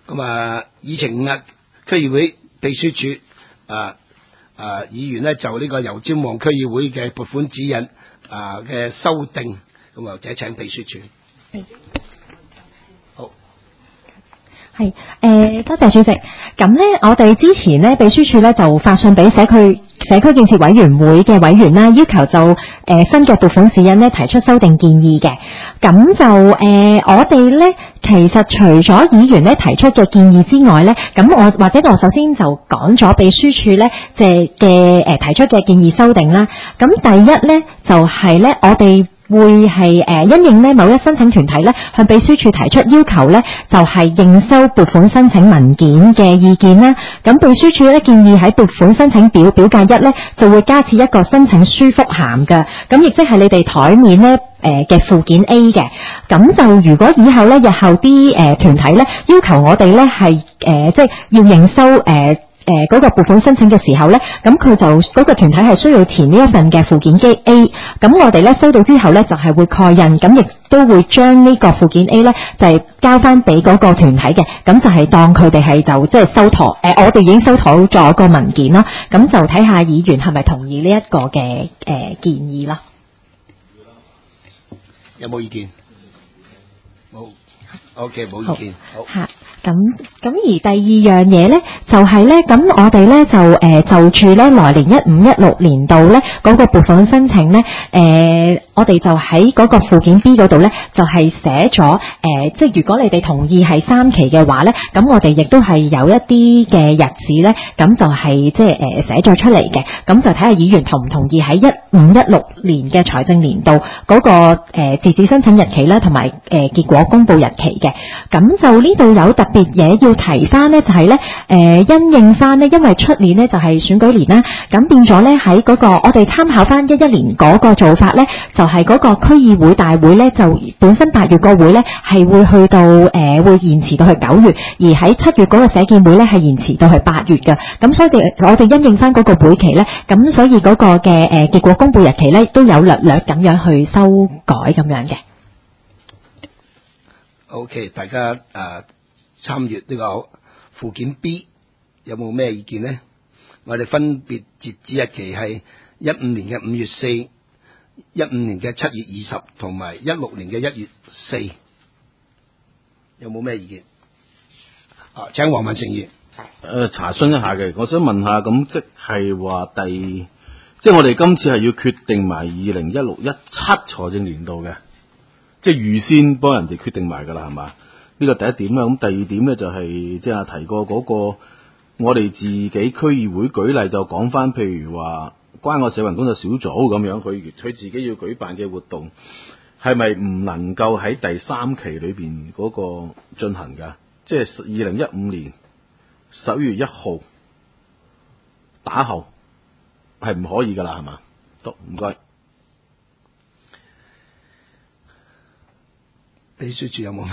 咁啊，議程區議會秘書處議員呢，就呢個油尖旺區議會嘅撥款指引嘅修訂，咁或者請秘書處。好， 係多謝主席。咁呢，我哋之前呢，秘書處呢就發信俾社區建設委員會嘅委員啦，要求就新嘅撥款指引呢提出修訂建議嘅。咁就我哋呢，其實除咗議員呢提出嘅建議之外呢，咁我首先就講咗秘書處呢嘅提出嘅建議修訂啦。咁第一呢，就係呢，我哋會係因應呢某一申請團體呢向秘書處提出要求呢，就係認收撥款申請文件嘅意見啦。咁秘書處呢建議喺撥款申請表格1呢就會加設一個申請書覆函嘅，咁亦即係你哋台面呢嘅附件 A 嘅。咁就如果以後呢日後啲團體呢要求我哋呢係即係要認收嗰個撥款申請嘅時候呢，咁佢就嗰個團體係需要填呢一份嘅附件 A， 咁我哋呢收到之後呢，就係會蓋印，咁亦都會將呢個附件 A 呢就係交翻俾嗰個團體嘅，咁就係當佢哋係就即係收妥，我哋已經收妥咗個文件啦，咁就睇下議員係咪同意呢一個嘅建議啦。 有冇意見？冇。OK， 冇意見。好。 咁而第二樣嘢咧，就係咧，咁我哋咧就住咧來年15-16年度咧嗰個撥款申請咧，我哋就喺嗰個附件 B 嗰度咧，就係寫咗即係如果你哋同意係3期嘅話咧，咁我哋亦都係有一啲嘅日子咧，咁就係即係寫咗出嚟嘅，咁就睇下議員同唔同意喺15-16年嘅財政年度嗰個截止申請日期啦，同埋結果公佈日期嘅，咁就呢度有特別嘢要提翻呢，就係呢因應翻呢，因為出年呢就係選舉年啦，咁變咗呢喺嗰個我哋參考翻11年嗰個做法呢，就係嗰個區議會大會呢，就本身8月個會呢係會去到會延遲到去9月，而喺7月嗰個社建會呢係延遲到去8月嘅，咁所以我哋因應翻嗰個會期呢，咁所以嗰個嘅結果公佈日期呢都有略略咁樣去修改咁樣嘅。 OK， 大家參閱呢個附件 B 有冇咩意見呢？我哋分別截止日期係15年嘅5月4、15年嘅7月20同埋16年嘅1月4，有冇咩意見？請黃文成議員。 查詢一下嘅，我想問下，咁即係話即係我哋今次係要決定埋2016-17財政年度嘅，即係預先幫人哋決定埋㗎啦，係嘛？呢個第一點啦，咁第二點咧就係即係提過嗰個我哋自己區議會舉例就講翻，譬如話關愛社運工作小組咁樣，佢自己要舉辦嘅活動，係咪唔能夠喺第3期裏邊嗰個進行㗎？即係2015年11月1號打後係唔可以㗎啦，係嘛？得，唔該。 秘書處有冇咩？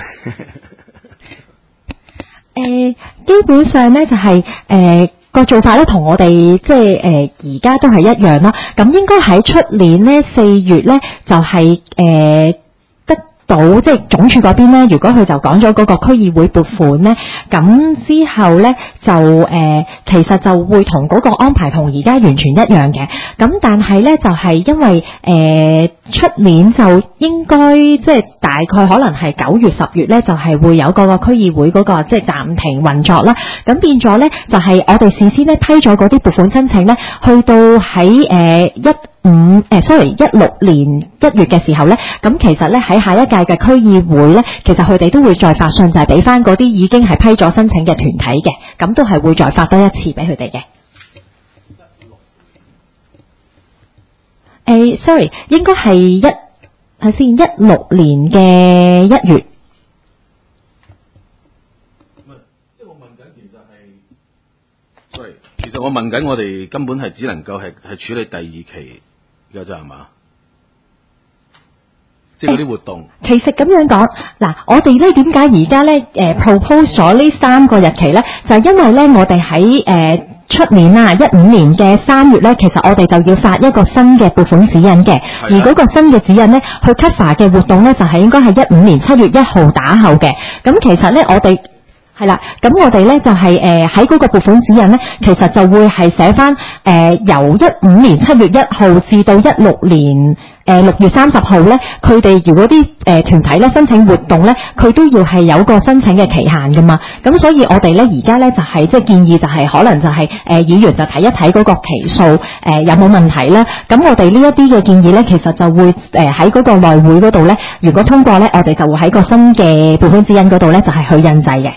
基本上咧就係個做法咧同我哋即係而家都係一樣咯。咁應該喺出年咧4月咧就係得到即係總署嗰邊咧，如果佢就講咗嗰個區議會撥款咧，咁之後咧就其實就會同嗰個安排同而家完全一樣嘅。咁但係咧就係因為出年就應該即係大概可能係9月10月咧，就係會有嗰個區議會嗰個即係暫停運作啦。咁變咗咧就係我哋事先咧批咗嗰啲撥款申請咧，去到喺16年1月嘅時候咧，咁其實咧喺下一屆嘅區議會咧，其實佢哋都會再發信，就係俾翻嗰啲已經係批咗申請嘅團體嘅，咁都係會再發多一次俾佢哋嘅。sorry， 應該係16年嘅1月。 即係我問緊，其實我問緊，我哋根本係只能夠係處理第2期嘅啫，係嘛？即係嗰啲活動。 其實咁樣講，嗱，我哋咧點解而家咧propose 咗呢3個日期咧？就係因為咧，我哋喺出年啊15年嘅3月咧，其實我哋就要發一個新嘅撥款指引嘅，而嗰個新嘅指引咧，去 cover 嘅活動咧，就係應該係15年7月1號打後嘅。咁其實咧，我哋係啦，咁我哋咧就係喺嗰個撥款指引咧，其實就會係寫翻由15年7月1號至到16年6月30號咧，佢哋如果啲團體咧申請活動咧，佢都要係有個申請嘅期限噶嘛。咁所以我哋咧而家咧就係即係建議就係可能就係議員就睇一睇嗰個期數有冇問題啦。咁我哋呢一啲嘅建議咧，其實就會喺嗰個內會嗰度咧，如果通過咧，我哋就會喺個新嘅撥款指引嗰度咧，就係去印製嘅。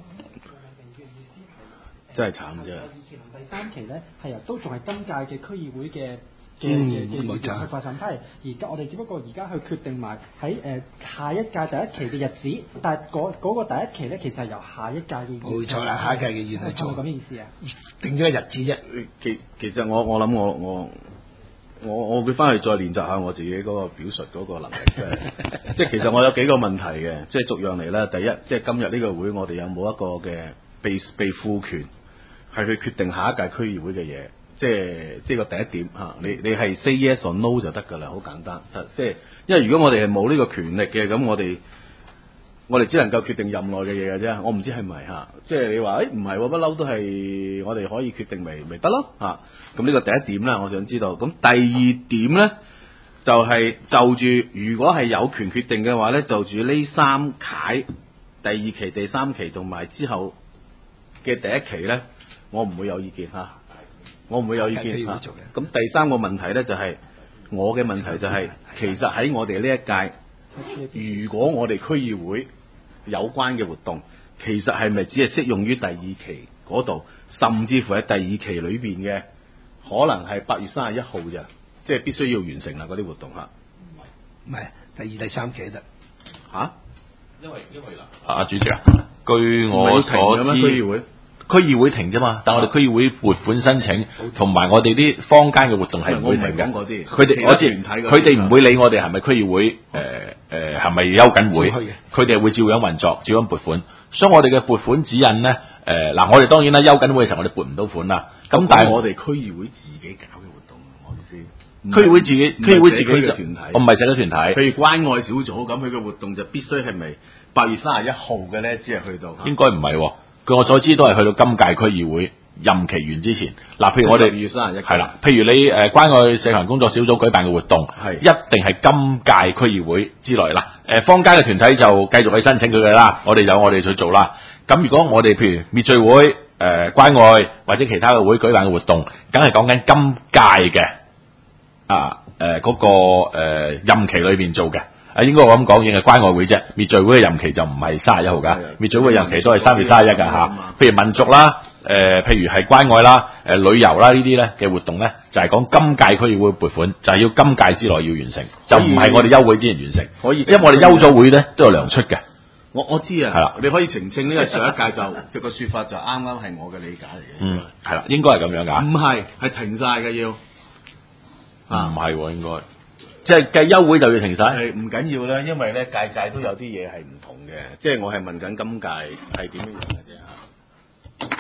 真係慘啫！ 第2期同第3期咧係都仲係今屆嘅區議會嘅冇錯去發審批，而家我哋只不過而家去決定埋喺下一屆第1期嘅日子，但係嗰個第1期咧其實係由下一屆嘅議員冇錯啦，下一屆嘅議員去做， 係咪咁意思啊？ 定咗個日子啫。 其實我諗我會翻去再練習下我自己嗰個表述嗰個能力嘅，即係其實我有幾個問題嘅，即係逐樣嚟啦。第一，即係今日呢個會我哋有冇一個嘅被賦權係去決定下一屆區議會嘅嘢，即係個第一點嚇。你係 say yes or no 就得㗎啦，好簡單。即係因為如果我哋係冇呢個權力嘅，咁我哋只能夠決定任內嘅嘢嘅啫。我唔知係咪嚇，即係你話唔係喎，不嬲都係我哋可以決定咪得咯嚇。咁呢個第一點啦，我想知道。咁第二點咧，就係就住如果係有權決定嘅話咧，就住呢3屆第2期、第3期同埋之後嘅第1期咧，我唔會有意見嚇，我唔會有意見嚇。咁第3個問題咧就係我嘅問題就係，其實喺我哋呢一屆，如果我哋區議會有關嘅活動，其實係咪只係適用於第2期嗰度，甚至乎喺第2期裏邊嘅，可能係8月31號咋，即係必須要完成啦嗰啲活動嚇。 唔係第2、第3期得嚇？ 因為嗱，主席啊，據我所知，區議會停啫嘛，但我哋區議會撥款申請同埋我哋啲坊間嘅活動係唔會停嘅。佢哋我知，佢哋唔會理我哋係咪區議會係咪休緊會，佢哋會照樣運作，照樣撥款。所以我哋嘅撥款指引咧，嗱我哋當然啦，休緊會嘅時候我哋撥唔到款啦。咁但係我哋區議會自己搞嘅活動，我意思。 區議會自己嘅團體， 我唔係社區團體。 譬如關愛小組咁，佢嘅活動就必須係咪8月31號嘅咧？只係去到應該唔係喎。據我所知都係去到今屆區議會任期完之前。嗱，譬如我哋 12月31 係啦，譬如你關愛社群工作小組舉辦嘅活動，係一定係今屆區議會之內啦。坊間嘅團體就繼續去申請佢嘅啦，我哋有我哋去做啦。咁如果我哋譬如滅罪會、關愛或者其他嘅會舉辦嘅活動，梗係講緊今屆嘅嗰個任期裏邊做嘅。應該我咁講，應係關愛會啫。滅罪會嘅任期就唔係31號㗎，滅罪會嘅任期都係3月31㗎嚇。譬如民族啦，譬如係關愛啦，旅遊啦呢啲咧嘅活動咧，就係講今屆區議會撥款，就係要今屆之內要完成，就唔係我哋休會之前完成。可以，因為我哋休咗會咧都有糧出嘅。 我知啊，係啦，你可以澄清呢個上一屆就個說法就啱啱係我嘅理解嚟嘅。 係啦，應該係咁樣㗎。 唔係，係停晒嘅要。 唔係喎，應該。即係計休會就要停晒， 係唔緊要啦，因為咧屆屆都有啲嘢係唔同嘅，即係我係問緊今屆係點樣樣嘅啫嚇。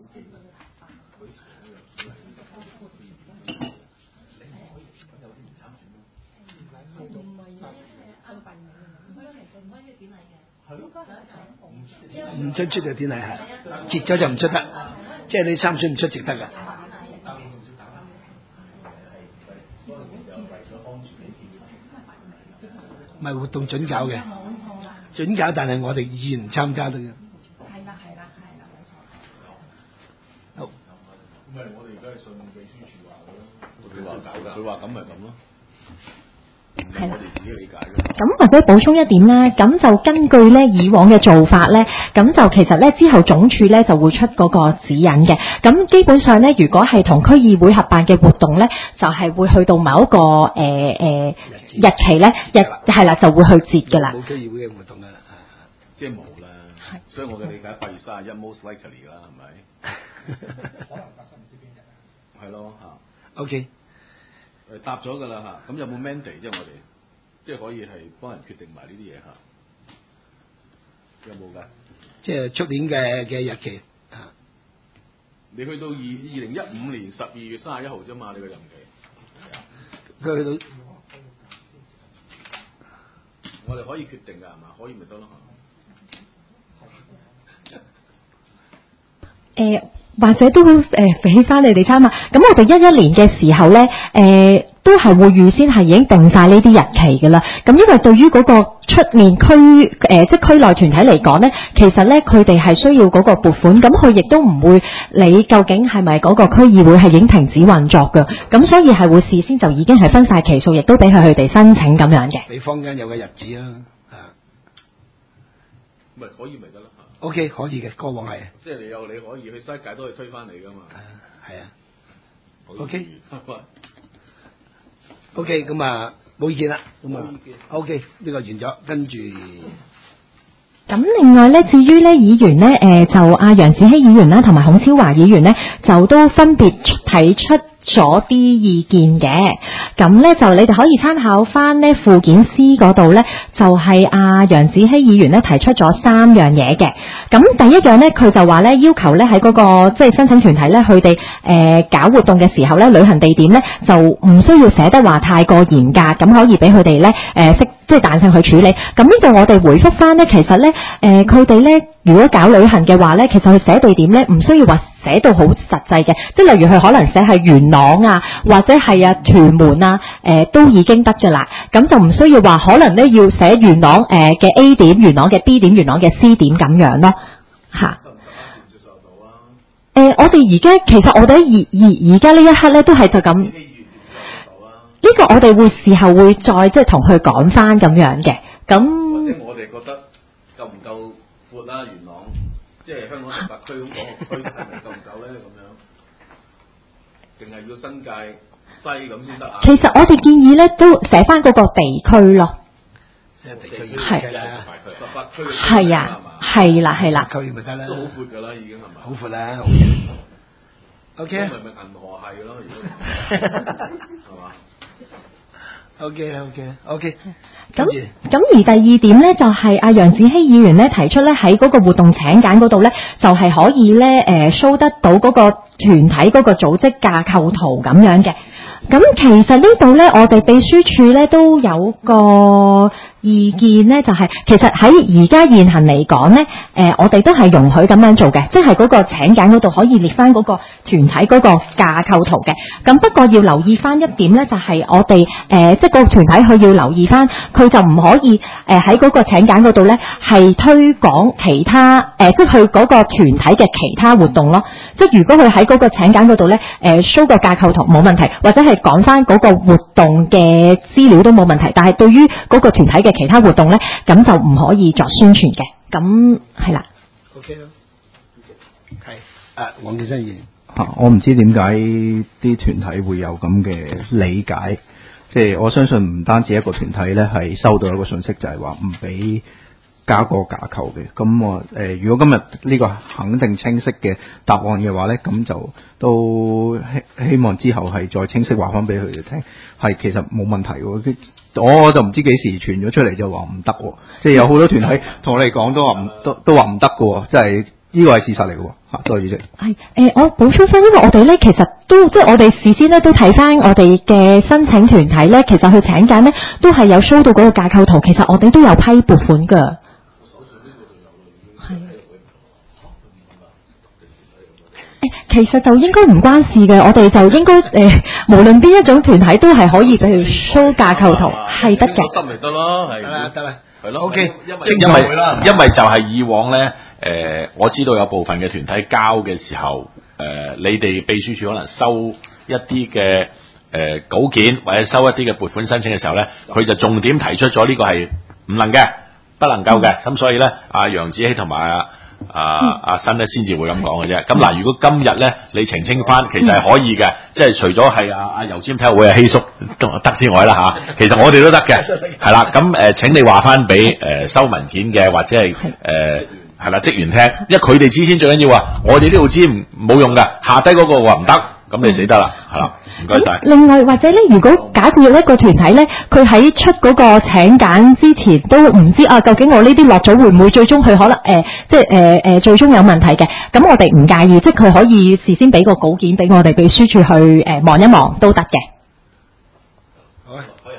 唔出就典禮係，截咗就唔出得，即係你參選唔出席得㗎。唔係活動準搞嘅，準搞，但係我哋議員唔參加得嘅。 係啦，冇錯。 好。 咁咪我哋而家係信秘書處話嘅咯，佢話搞㗎，佢話咁咪咁咯。係我哋自己理解嘅。 咁或者補充一點啦，咁就根據咧以往嘅做法咧，咁就其實咧之後總署咧就會出嗰個指引嘅。咁基本上咧，如果係同區議會合辦嘅活動咧，就係會去到某一個日期咧，係啦就會去截㗎啦。 冇區議會嘅活動㗎啦， 即係冇啦。所以我嘅理解8月31 most likely 啦，係咪？ 可能發生唔知邊日。 係咯嚇。 OK。 答咗㗎啦嚇，咁有冇 mandate 即係我哋，即係可以係幫人決定埋呢啲嘢嚇？有冇㗎？ 即係出年嘅日期啊！ 你去到2015年12月31號啫嘛，你個任期。 佢去到， 我哋可以決定㗎係嘛？可以咪得咯嚇？ 或者都俾翻你哋參考。咁我哋11年嘅時候咧，都係會預先係已經定晒呢啲日期㗎啦。咁因為對於嗰個出面區即係區內團體嚟講咧，其實咧佢哋係需要嗰個撥款，咁佢亦都唔會理究竟係咪嗰個區議會係已經停止運作㗎。咁所以係會事先就已經係分晒期數，亦都俾佢哋申請咁樣嘅。 你坊間有個日子啦， 咪可以咪得啦。 OK 可以嘅，過往係。 即係你可以去西界都可以推翻嚟㗎嘛。 係啊。OK。OK， 咁啊冇意見啦，咁啊 OK 呢個完咗，跟住。 咁另外咧，至於咧議員咧，就阿楊子希議員啦，同埋孔超華議員咧，就都分別提出咗啲意見嘅。咁咧就你哋可以參考翻咧附件 C 嗰度咧，就係阿楊子希議員咧提出咗3樣嘢嘅。咁第一樣咧，佢就話咧要求咧喺嗰個即係申請團體咧，佢哋搞活動嘅時候咧，旅行地點咧就唔需要寫得話太過嚴格，咁可以俾佢哋咧即係彈性去處理。咁呢度我哋回覆翻咧，其實咧佢哋咧如果搞旅行嘅話咧，其實佢寫地點咧唔需要話寫到好實際嘅，即係例如佢可能寫係元朗啊，或者係屯門啊，都已經得㗎啦。咁就唔需要話可能咧要寫元朗嘅 A 點、元朗嘅 B 點、元朗嘅 C 點咁樣咯，嚇。我哋而家其實我哋而家呢一刻咧都係就咁。呢個我哋會事後會再即係同佢講翻咁樣嘅，咁或者我哋覺得夠唔夠闊啦？元朗即係香港18區咁講個區係咪夠唔夠咧？咁樣定係要新界西咁先得啊？ 其實我哋建議咧都寫翻嗰個地區咯， 即係地區係 18區係啊，係啦係啦， 區咪得啦， 都好闊㗎啦，已經係咪？ 好闊啦。OK， 咪銀河系咯，如果係嘛？OK， 咁而第二點咧就係阿楊子希議員咧提出咧喺嗰個活動請柬嗰度咧就係可以咧show得到嗰個團體嗰個組織架構圖咁樣嘅。咁其實呢度咧我哋秘書處咧都有個意見咧，就係其實喺而家現行嚟講咧，我哋都係容許咁樣做嘅，即係嗰個請柬嗰度可以列翻嗰個團體嗰個架構圖嘅。咁不過要留意翻一點咧，就係我哋即係個團體佢要留意翻，佢就唔可以喺嗰個請柬嗰度咧係推廣其他即係佢嗰個團體嘅其他活動咯。即係如果佢喺嗰個請柬嗰度咧show 個架構圖冇問題，或者係講翻嗰個活動嘅資料都冇問題，但係對於嗰個團體嘅其他活動咧，咁就唔可以作宣傳嘅。咁係啦。 OK 咯，係黃建新議員。 我唔知點解啲團體會有咁嘅理解，即係我相信唔單止一個團體咧係收到一個信息，就係話唔俾加個架構嘅。咁如果今日呢個肯定清晰嘅答案嘅話咧，咁就都希望之後係再清晰話翻俾佢哋聽，係其實冇問題喎。我就唔知幾時傳咗出嚟就話唔得喎，即係有好多團體同我哋講都話都話唔得嘅喎，即係呢個係事實嚟嘅喎。多謝主席。 係我補充翻，因為我哋咧其實都即係我哋事先咧都睇翻我哋嘅申請團體咧，其實去請柬咧都係有 show 到嗰個架構圖，其實我哋都有批撥款㗎。其實就應該唔關事嘅，我哋就應該無論邊一種團體都係可以俾佢 show 架構圖，係得嘅。 得咪得咯，係得啦， 係咯。 OK， 因為就係以往咧，我知道有部分嘅團體交嘅時候，你哋秘書處可能收一啲嘅稿件或者收一啲嘅撥款申請嘅時候咧，佢就重點提出咗呢個係唔能嘅，不能夠嘅。咁所以咧，阿楊子希同埋阿新咧先至會咁講嘅啫。咁嗱，如果今日咧你澄清翻，其實係可以嘅，即係除咗係阿油尖體育會希叔得之外啦嚇，其實我哋都得嘅，係啦。咁請你話翻俾收文件嘅或者係係啦職員聽，因為佢哋知先最緊要啊，我哋呢度知冇用㗎，下低嗰個話唔得。咁你死得啦，係啦，唔該晒。 另外或者咧，如果假設一個團體咧，佢喺出嗰個請柬之前都唔知究竟我呢啲落咗會唔會最終佢可能即係最終有問題嘅，咁我哋唔介意，即係佢可以事先俾個稿件俾我哋秘書處去望一望都得嘅。 好，可以下一個。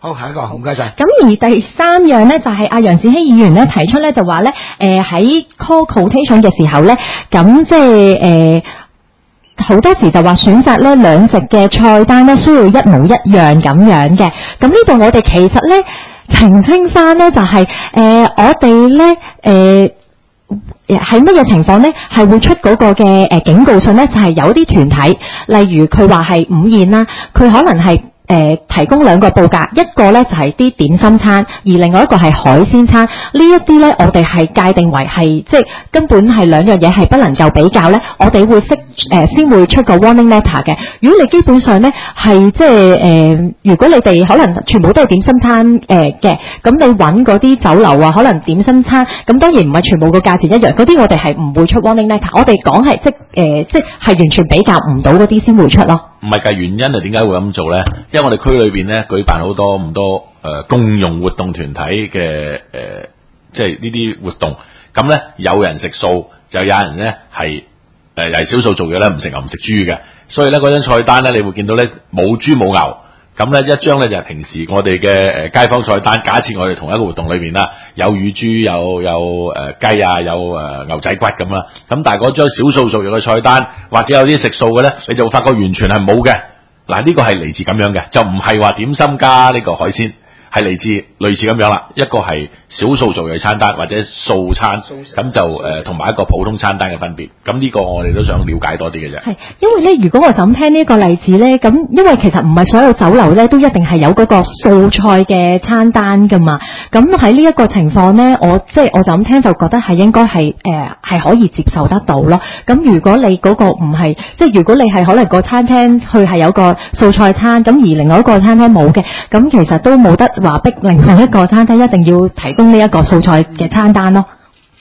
好，下一個，唔該晒。 咁而第三樣咧，就係阿楊子希議員咧提出咧，就話咧，喺 call quotation 嘅時候咧，咁即係好多時就話選擇咧兩席嘅菜單咧需要一模一樣咁樣嘅。咁呢度我哋其實咧澄清翻咧，就係我哋咧喺乜嘢情況咧係會出嗰個嘅警告信咧，就係有啲團體，例如佢話係午宴啦，佢可能係提供兩個報價，一個咧就係啲點心餐，而另外一個係海鮮餐。呢一啲咧，我哋係界定為係即係根本係兩樣嘢係不能夠比較咧。我哋會先會出個 warning letter 嘅。如果你基本上咧係即係如果你哋可能全部都係點心餐嘅，咁你揾嗰啲酒樓啊，可能點心餐，咁當然唔係全部個價錢一樣，嗰啲我哋係唔會出 warning letter。我哋講係即係完全比較唔到嗰啲先會出咯。 唔係㗎，原因係點解會咁做咧？因為我哋區裏邊咧舉辦好多咁多共用活動團體嘅即係呢啲活動，咁咧有人食素，就有人咧係又係少數做嘢咧唔食牛唔食豬嘅，所以咧嗰張菜單咧你會見到咧冇豬冇牛，咁咧一張咧就係平時我哋嘅街坊菜單。假設我哋同一個活動裏邊啦，有乳豬有雞啊，有牛仔骨咁啦，咁但係嗰張少數族裔嘅菜單或者有啲食素嘅咧，你就會發覺完全係冇嘅。嗱，呢個係嚟自咁樣嘅，就唔係話點心加呢個海鮮，係嚟自類似咁樣啦。一個係少數族裔餐單或者素餐，咁就同埋一個普通餐單嘅分別。咁呢個我哋都想了解多啲嘅啫。 係，因為咧，如果我就咁聽呢個例子咧，咁因為其實唔係所有酒樓咧都一定係有嗰個素菜嘅餐單噶嘛。咁喺呢一個情況咧，我就咁聽就覺得係應該係可以接受得到咯。咁如果你嗰個唔係，即係如果你係可能個餐廳佢係有個素菜餐，咁而另外一個餐廳冇嘅，咁其實都冇得話逼另外一個餐廳一定要提供呢一個素菜嘅餐單咯。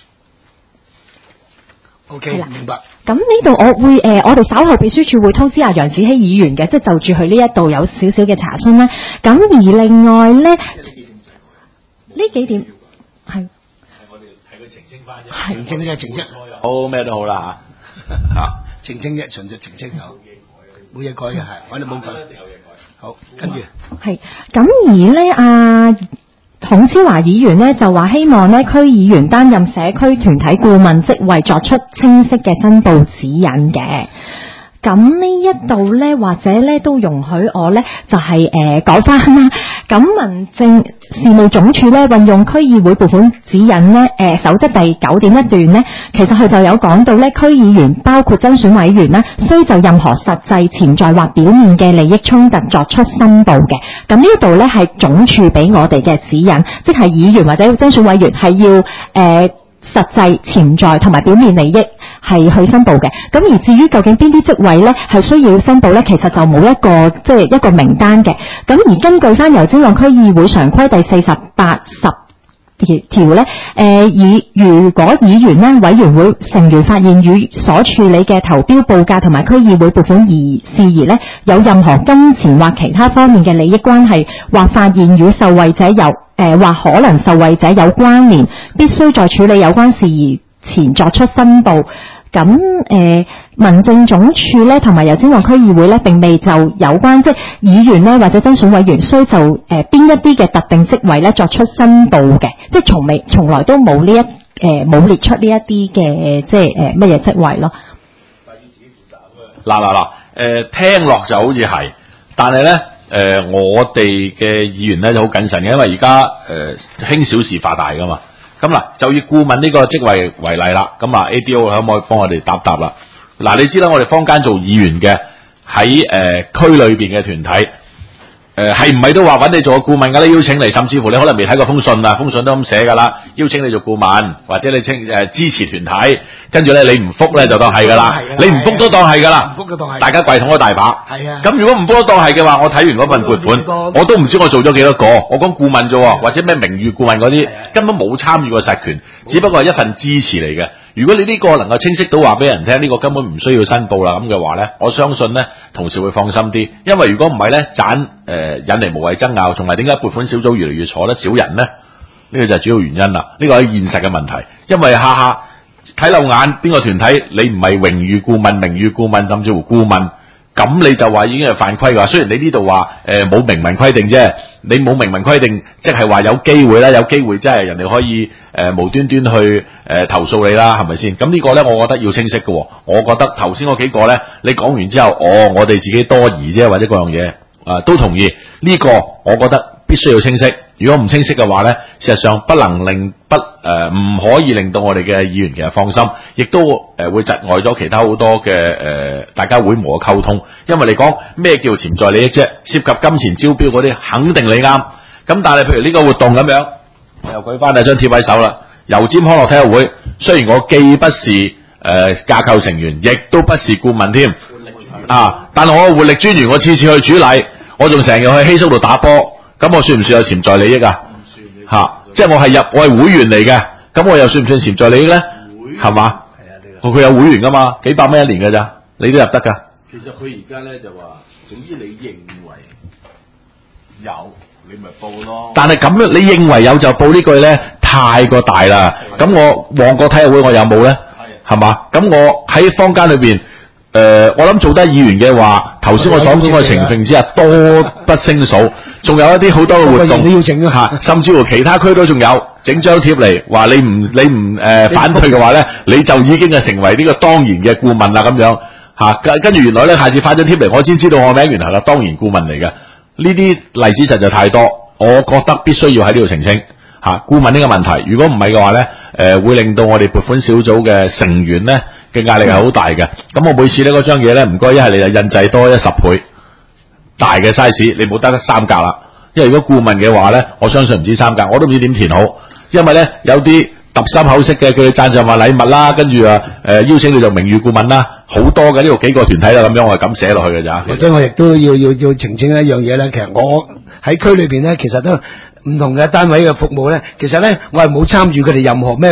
OK，明白。 咁呢度我會我哋稍後秘書處會通知阿楊子希議員嘅，即係就住佢呢一度有少少嘅查詢啦。咁而另外咧，呢幾點係我哋係佢澄清翻啫， 澄清啫，澄清好咩都好啦嚇， 澄清啫，純粹澄清有，冇嘢改嘅係，我哋冇改。 一定有嘢改。 好，跟住係咁而咧孔超華議員呢就話希望呢區議員擔任社區團體顧問職位，作出清晰嘅申報指引嘅。咁呢一度呢，或者呢都容許我呢，就係講翻啦。咁民政事務總署呢運用區議會撥款指引呢守則第9點一段呢，其實佢就有講到呢，區議員包括增選委員啦，需就任何實際潛在或表面嘅利益衝突作出申報嘅。咁呢度呢係總署俾我哋嘅指引，即係議員或者增選委員係要實際潛在同埋表面利益係去申報嘅。咁而至於究竟邊啲職位呢係需要申報呢，其實就冇一個即係一個名單嘅。咁而根據翻由精旺區議會常規第48、10條呢，如果議員呢委員會成員發現與所處理嘅投標報價同埋區議會撥款事宜呢有任何金錢或其他方面嘅利益關係，或發現與受惠者或可能受惠者有關聯，必須在處理有關事宜前作出申報。咁民政總署咧同埋由精旺區議會咧並未就有關即係議員咧或者增選委員需就邊一啲嘅特定職位咧作出申報嘅，即係從來都冇冇列出呢一啲嘅即係乜嘢職位咯。 嗱，聽落就好似係，但係咧我哋嘅議員咧就好謹慎嘅，因為而家輕小事化大噶嘛。咁嗱，就以顧問呢個職位為例啦。咁啊 ，ADO 可唔可以幫我哋答啦？嗱，你知啦，我哋坊間做議員嘅喺區裏邊嘅團體，係唔係都話揾你做個顧問㗎咧？邀請你，甚至乎你可能未睇過封信啊，封信都咁寫㗎啦，邀請你做顧問，或者你支持團體，跟住咧你唔覆咧就當係㗎啦，你唔覆都當係㗎啦， 唔覆嘅當係， 大家櫃桶都大把。 係啊。 咁如果唔覆都當係嘅話，我睇完嗰份撥款，我都唔知我做咗幾多個。我講顧問啫喎，或者咩名譽顧問嗰啲，根本冇參與過實權，只不過係一份支持嚟嘅。如果你呢個能夠清晰到話俾人聽，呢個根本唔需要申報啦咁嘅話咧，我相信咧同事會放心啲。因為如果唔係咧，引嚟無謂爭拗，同埋點解撥款小組越嚟越坐得少人咧？呢個就係主要原因啦。呢個係現實嘅問題，因為下下睇漏眼邊個團體，你唔係榮譽顧問、名譽顧問，甚至乎顧問， 咁你就話已經係犯規㗎。雖然你呢度話冇明文規定啫，你冇明文規定，即係話有機會啦，有機會即係人哋可以無端端去投訴你啦，係咪先？咁呢個咧，我覺得要清晰嘅。我覺得頭先嗰幾個咧，你講完之後，我哋自己多疑啫，或者各樣嘢都同意。呢個我覺得必須要清晰。如果唔清晰嘅話咧，事實上不能令唔可以令到我哋嘅議員其實放心，亦都會窒礙咗其他好多嘅大家會務嘅溝通。因為你講咩叫潛在利益啫？涉及金錢招標嗰啲，肯定你啱。咁但係譬如呢個活動咁樣，我又舉翻張貼喺手啦。油尖康樂體育會，雖然我既不是架構成員，亦都不是顧問添但係我活力專員，我次次去主禮，我仲成日去希叔度打波，咁我算唔算有潛在利益啊？即係我係會員嚟嘅，咁我又算唔算潛在利益咧？係嘛？佢有會員噶嘛，幾百蚊一年㗎咋，你都入得㗎。 其實佢而家咧就話，總之你認為有，你咪報咯。 但係咁樣，你認為有就報呢句咧，太過大啦。咁我旺角體育會我有冇咧？係嘛？咁我喺坊間裏邊。我諗做得議員嘅話，頭先我所講嘅情況之下多不勝數，仲有一啲好多嘅活動，甚至乎其他區都仲有整張貼嚟，話你唔反對嘅話咧，你就已經係成為呢個當然嘅顧問啦咁樣跟住原來咧，下次發張貼嚟，我先知道我名原來係個當然顧問嚟嘅。呢啲例子實在太多，我覺得必須要喺呢度澄清顧問呢個問題。如果唔係嘅話咧，會令到我哋撥款小組嘅成員咧嘅壓力係好大嘅。咁我每次呢嗰張嘢咧，唔該一係你就印製多10倍大嘅 size， 你冇得3格啦。因為如果顧問嘅話咧，我相信唔止3格，我都唔知點填好。因為咧有啲揼心口式嘅，叫你贊助埋禮物啦，跟住邀請你做名譽顧問啦，好多嘅呢度幾個團體啦，咁樣我係咁寫落去嘅咋。 或者我亦都要澄清一樣嘢咧，其實我喺區裏邊咧，其實都唔同嘅單位嘅服務咧，其實咧我係冇參與佢哋任何咩。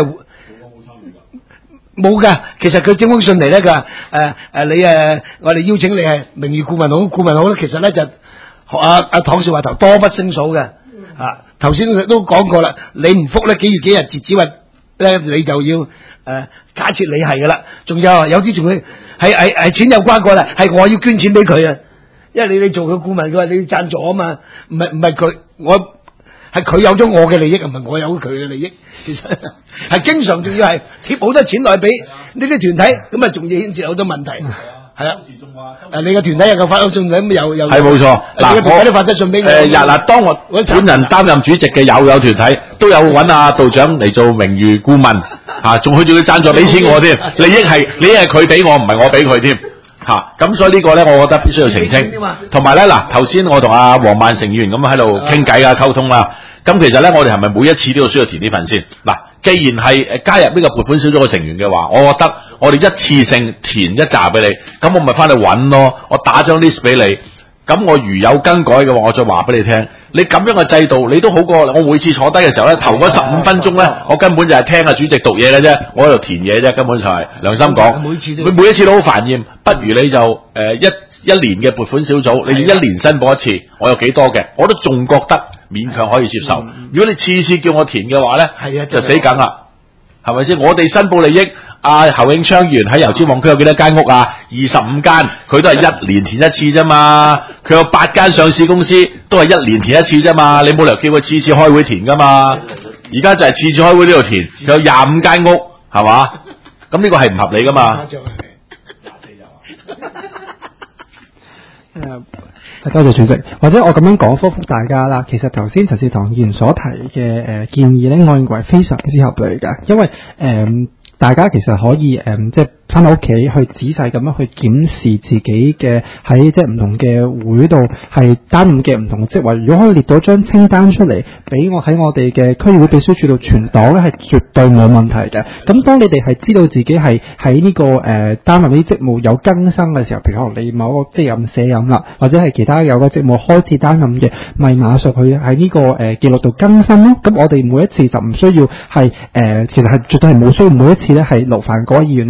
冇噶，其實佢整封信嚟咧，佢話你我哋邀請你係名譽顧問好，顧問好咧，其實咧就學阿唐少華頭多不勝數嘅頭先都講過啦，你唔復咧幾月幾日截止話咧，你就要假設你係噶啦，仲有啲仲會係錢有關過啦，係我要捐錢俾佢啊，因為你做佢顧問，佢話你要贊助啊嘛，唔係佢我。係佢有咗我嘅利益，唔係我有佢嘅利益。其實係經常仲要係貼好多錢落去俾呢啲團體，咁啊仲要牽涉好多問題。係啊，你嘅團體有個發咗信咁又係冇錯。嗱，你嘅團體都發咗信俾我。 嗱，當我本人擔任主席嘅有團體都有揾阿道長嚟做名譽顧問仲去仲要贊助俾錢我添，利益係佢俾我，唔係我俾佢添。咁所以呢個咧，我覺得必須要澄清。同埋咧，嗱，頭先我同阿黃萬成議員咁喺度傾偈溝通啦。咁其實咧，我哋係咪每一次都要需要填呢份先？嗱，既然係加入呢個撥款小組嘅成員嘅話，我覺得我哋一次性填一紮俾你，咁我咪翻去揾咯。我打張 list 俾你，咁我如有更改嘅話，我再話俾你聽。你咁樣嘅制度，你都好過我每次坐低嘅時候咧，頭嗰15分鐘咧，我根本就係聽阿主席讀嘢嘅啫，我喺度填嘢啫，根本就係良心講。佢每一次都好煩厭，不如你就一年嘅撥款小組，你一年申報一次，我有幾多嘅，我都仲覺得勉強可以接受。如果你次次叫我填嘅話咧，就死梗啦，係咪先？我哋申報利益，侯永昌議員喺油尖旺區有幾多間屋啊？25間，佢都係一年填一次啫嘛。佢有8間上市公司，都係一年填一次啫嘛。你冇理由叫佢次次開會填噶嘛。而家就係次次開會呢度填，佢有25間屋，係嘛？咁呢個係唔合理噶嘛。 多謝主席，或者我咁樣講覆大家啦。其實頭先陳志棠議員所提嘅建議咧，我認為非常之合理㗎，因為大家其實可以即係翻到屋企去仔細咁樣去檢視自己嘅喺即係唔同嘅會度係擔任嘅唔同嘅職位。如果可以列到張清單出嚟，俾我喺我哋嘅區議會秘書處度存檔咧，係絕對冇問題嘅。咁當你哋係知道自己係喺呢個擔任呢啲職務有更新嘅時候，譬如可能你某個職任卸任啦，或者係其他有個職務開始擔任嘅，咪馬上去喺呢個記錄度更新咯。咁我哋每一次就唔需要係其實係絕對係冇需要每一次咧係勞煩嗰位議員咧係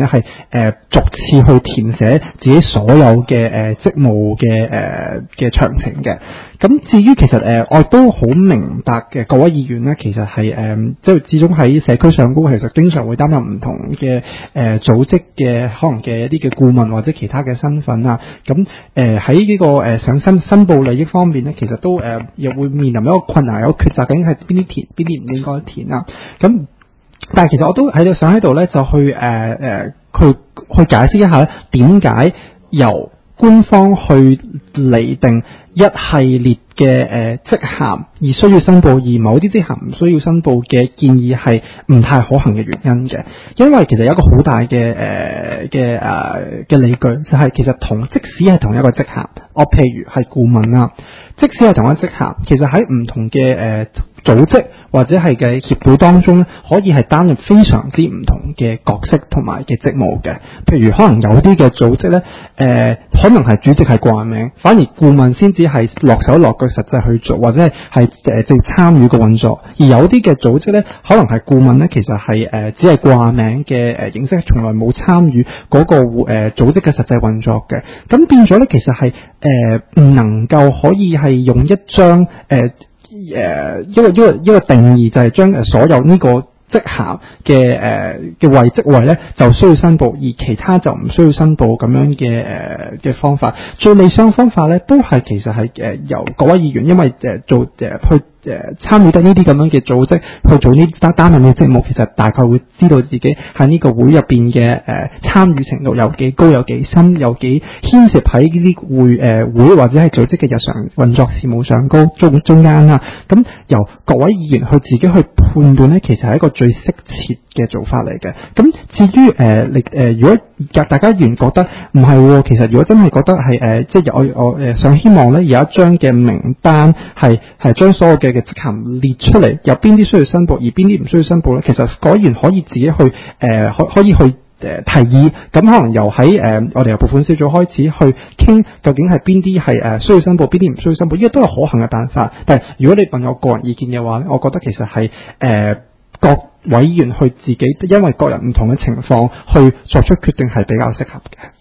逐次去填寫自己所有嘅職務嘅詳情嘅。咁至於其實我都好明白嘅各位議員咧，其實係即係始終喺社區上高，其實經常會擔任唔同嘅組織嘅可能嘅一啲嘅顧問或者其他嘅身份啊。咁喺呢個想申報利益方面咧，其實都又會面臨一個困難，有抉擇究竟係邊啲填，邊啲唔應該填啊。咁但係其實我都想喺度咧，就去解釋一下咧，點解由官方去釐定一系列嘅職銜而需要申報，而某啲職銜唔需要申報嘅建議係唔太可行嘅原因嘅。因為其實有一個好大嘅理據，就係其實即使係同一個職銜，我譬如係顧問啦，即使係同一個職銜，其實喺唔同嘅組織或者係嘅協會當中咧，可以係擔任非常之唔同嘅角色同埋嘅職務嘅。譬如可能有啲嘅組織咧，可能係主席係掛名，反而顧問先至係落手落腳實際去做，或者係即係參與個運作。而有啲嘅組織咧，可能係顧問咧，其實係只係掛名嘅形式，從來冇參與嗰個組織嘅實際運作嘅。咁變咗咧，其實係唔能夠可以係用一張一個定義，就係將所有呢個職銜嘅職位咧就需要申報，而其他就唔需要申報咁樣嘅方法。最理想方法咧，都係其實係由各位議員，因為去參與得呢啲咁樣嘅組織去做呢擔任嘅職務，其實大概會知道自己喺呢個會入邊嘅參與程度有幾高、有幾深、有幾牽涉喺呢啲會或者係組織嘅日常運作事務上高中間啦。咁由各位議員去自己去判斷咧，其實係一個最適切嘅做法嚟嘅。咁至於如果大家議員覺得唔係，其實如果真係覺得係即係我想希望咧有一張嘅名單係將所有嘅職銜列出嚟，有邊啲需要申報，而邊啲唔需要申報咧，其實各位議員可以自己去可以去提議。咁可能由喺我哋由撥款小組開始去傾，究竟係邊啲係需要申報，邊啲唔需要申報，呢個都係可行嘅辦法。但係如果你問我個人意見嘅話咧，我覺得其實係各位議員去自己因為各人唔同嘅情況去作出決定係比較適合嘅。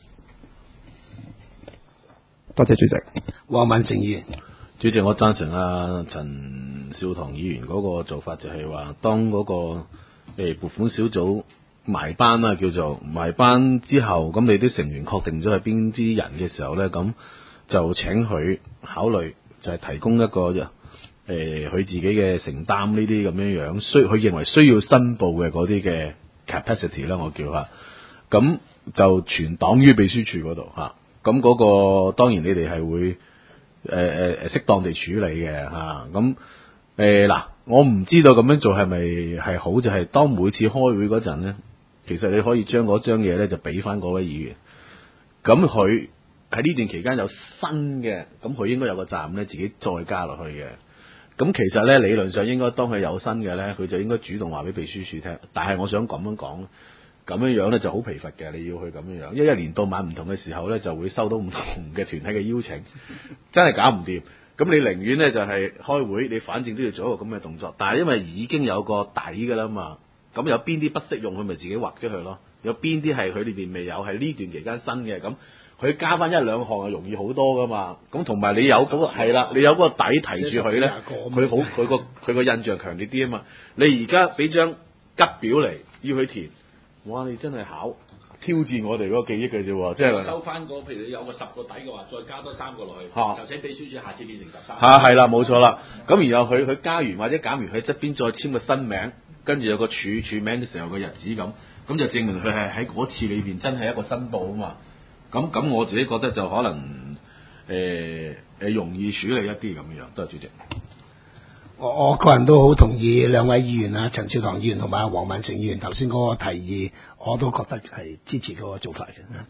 多謝主席。 黃敏成議員。 主席，我贊成陳少棠議員嗰個做法，就係話當嗰個撥款小組埋班啦，叫做埋班之後，咁你啲成員確定咗係邊啲人嘅時候咧，咁就請佢考慮，就係提供一個佢自己嘅承擔呢啲咁樣樣，佢認為需要申報嘅嗰啲嘅 capacity 啦，我叫下，咁就全黨於秘書處嗰度嚇，咁嗰個當然你哋係會適當地處理嘅嚇，咁嗱，我唔知道咁樣做係咪係好，就係當每次開會嗰陣咧，其實你可以將嗰張嘢咧就俾翻嗰位議員，咁佢喺呢段期間有新嘅，咁佢應該有個責任咧自己再加落去嘅。咁其實咧理論上應該當佢有新嘅咧，佢就應該主動話俾秘書處聽。但係我想咁樣講，咁樣樣咧就好疲乏嘅，你要去咁樣樣，因為一年到晚唔同嘅時候咧就會收到唔同嘅團體嘅邀請，真係搞唔掂。咁你寧願咧就係開會，你反正都要做一個咁嘅動作。但係因為已經有個底㗎啦嘛，咁有邊啲不適用，佢咪自己劃咗佢咯。有邊啲係佢裏邊未有，係呢段期間新嘅，咁佢加翻一兩項係容易好多噶嘛。咁同埋你有嗰個係啦，你有嗰個底提住佢咧，佢個印象強烈啲啊嘛。你而家俾張吉表嚟要佢填，哇！你真係挑戰我哋嗰個記憶嘅啫喎，即係收翻個，譬如你有個10個底嘅話，再加多3個落去，就請秘書處下次變成13。 係啦，冇錯啦。咁然後佢加完或者減完，佢側邊再簽個新名，跟住有個署名嘅時候個日子咁就證明佢係喺嗰次裏邊真係一個申報啊嘛。咁我自己覺得就可能容易處理一啲咁樣。多謝主席。 我個人都好同意兩位議員啊，陳少棠議員同埋黃敏成議員頭先嗰個提議，我都覺得係支持嗰個做法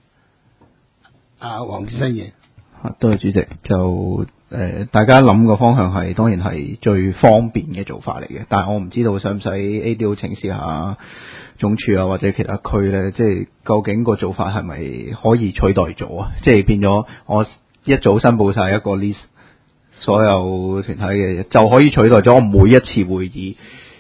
嘅。黃志新議員， 多謝主席。就大家諗個方向係當然係最方便嘅做法嚟嘅，但係我唔知道使唔使 ADO 請示下總署啊或者其他區咧，即係究竟個做法係咪可以取代咗啊？即係變咗我一早申報晒一個 list。所有團體嘅就可以取代咗我每一次會議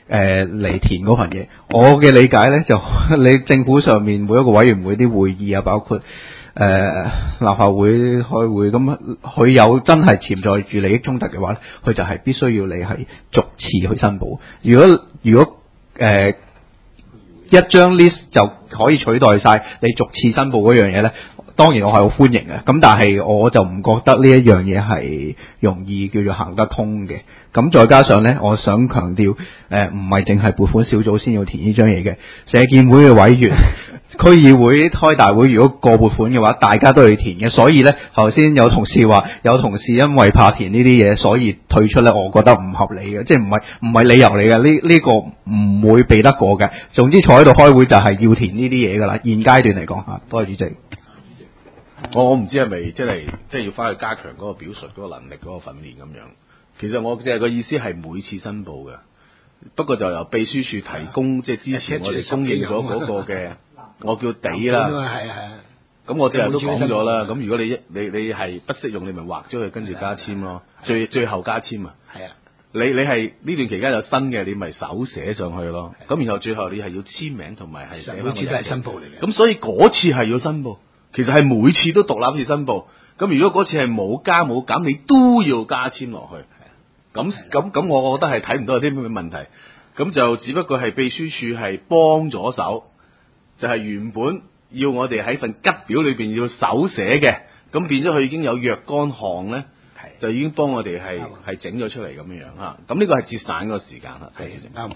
嚟填嗰份嘢。我嘅理解咧就你政府上面每一個委員會啲會議啊，包括立法會開會，咁佢有真係潛在住利益衝突嘅話，佢就係必須要你係逐次去申報。如果一張 list 就可以取代晒你逐次申報嗰樣嘢咧，當然我係好歡迎嘅。咁但係我就唔覺得呢一樣嘢係容易叫做行得通嘅。咁再加上咧，我想強調，唔係淨係撥款小組先要填呢張嘢嘅，社建會嘅委員。區議會開大會，如果過撥款嘅話，大家都要填嘅。所以咧，頭先有同事話，有同事因為怕填呢啲嘢，所以退出咧，我覺得唔合理嘅，即係唔係理由嚟嘅。呢個唔會避得過嘅。總之坐喺度開會就係要填呢啲嘢㗎啦。現階段嚟講嚇，多謝主席。 我唔知係咪即係要翻去加強嗰個表述嗰個能力嗰個訓練咁樣。其實我即係個意思係每次申報嘅，不過就由秘書處提供，即係之前我哋供應咗嗰個嘅。我叫地啦，咁我今日都講咗啦。咁如果你係不適用，你咪劃咗佢，跟住加簽咯。最後加簽啊。係啊，你係呢段期間有新嘅，你咪手寫上去咯。咁然後最後你係要簽名同埋係寫翻。每次都係申報嚟嘅。咁所以嗰次係要申報，其實係每次都獨立去申報。咁如果嗰次係冇加冇減，你都要加簽落去。咁我覺得係睇唔到有啲咩問題。咁就只不過係秘書處係幫咗手。就係原本要我哋喺份吉表裏邊要手寫嘅，咁變咗佢已經有若干項咧，就已經幫我哋係整咗出嚟咁樣嚇。咁呢個係節省個時間啦。係啱。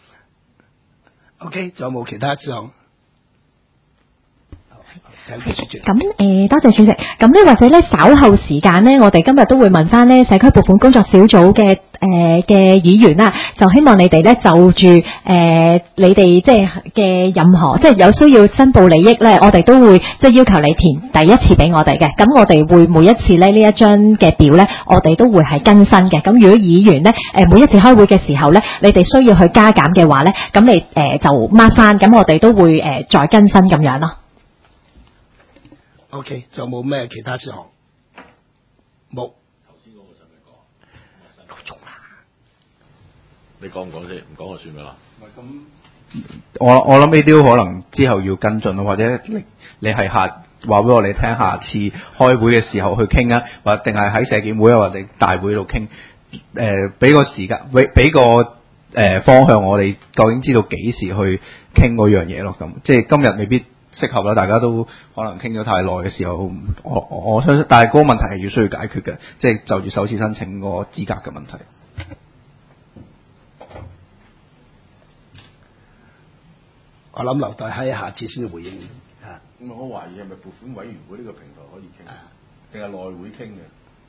OK，仲有冇其他項？ 咁多謝主席。咁咧或者咧稍後時間咧，我哋今日都會問翻咧社區撥款工作小組嘅議員啦，就希望你哋咧就住你哋即係嘅任何即係有需要申報利益咧，我哋都會即係要求你填第一次俾我哋嘅。咁我哋會每一次咧呢一張嘅表咧，我哋都會係更新嘅。咁如果議員咧每一次開會嘅時候咧，你哋需要去加減嘅話咧，咁你就 mark 翻，咁我哋都會再更新咁樣咯。 OK， 仲有冇咩其他事項？冇。 頭先嗰個使唔使講？夠鐘啦。你講唔講先？唔講就算噶啦。唔係咁， 我諗呢啲可能之後要跟進咯，或者你係話俾我哋聽，下次開會嘅時候去傾啊，或定係喺社建會啊或者大會度傾，俾個時間，俾個方向，我哋究竟知道幾時去傾嗰樣嘢咯。咁即係今日未必適合啦，大家都可能傾咗太耐嘅時候，我相信，但係嗰個問題係要需要解決嘅，即係就住首次申請個資格嘅問題。 我諗留待喺下次先回應嚇。 咁我懷疑係咪撥款委員會呢個平台可以傾，定係內會傾嘅？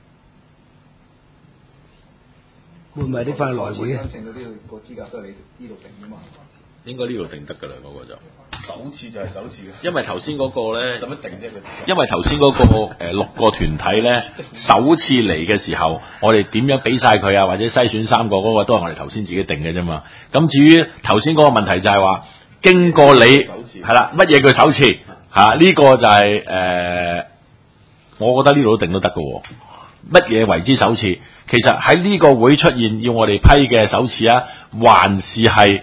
會唔會啲翻去內會嘅？ 申請嗰啲個資格都係你呢度定㗎嘛？ 應該呢度定得㗎啦，嗰個就。 首次就係首次嘅， 因為頭先嗰個咧， 使乜定啫？ 因為頭先嗰個6個團體咧，首次嚟嘅時候，我哋點樣俾晒佢啊？或者篩選3個嗰個都係我哋頭先自己定嘅啫嘛。咁至於頭先嗰個問題就係話，經過你係啦，乜嘢叫首次嚇？呢個就係我覺得呢度都定都得嘅喎。乜嘢為之首次？其實喺呢個會出現要我哋批嘅首次啊，還是係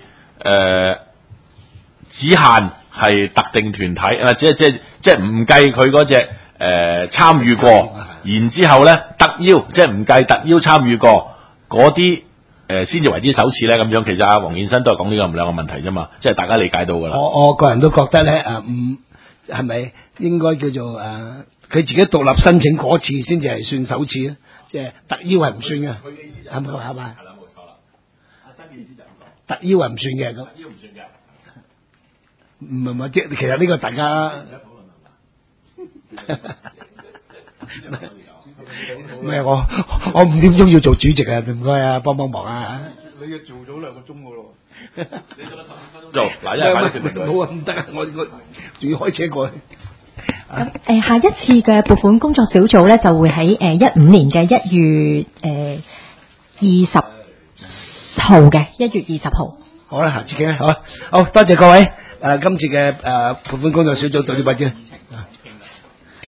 只限係特定團體即係唔計佢嗰隻參與過，然之後咧特邀，即係唔計特邀參與過嗰啲先至為之首次咧。咁樣其實阿黃健新都係講呢個兩個問題啫嘛，即係大家理解到噶啦。 我個人都覺得咧係咪應該叫做佢自己獨立申請嗰次先至係算首次咧？即係特邀係唔算嘅，佢嘅意思就係咪？係啦，冇錯啦。阿新嘅意思就係咁講，特邀係唔算嘅咁。特邀唔算嘅。唔係，即係其實呢個大家咩？我5點鐘要做主席啊！唔該啊，幫幫忙啊！ 你要做咗2個鐘噶咯？ 你做咗15分鐘做嗱，因為快啲決定佢。 冇啊，唔得啊！我仲要開車過去。 咁下一次嘅撥款工作小組咧，就會喺15年嘅1月20號嘅1月20號。 好啦，下次見啦，好多謝各位。今次嘅撥款工作小組到呢度為止。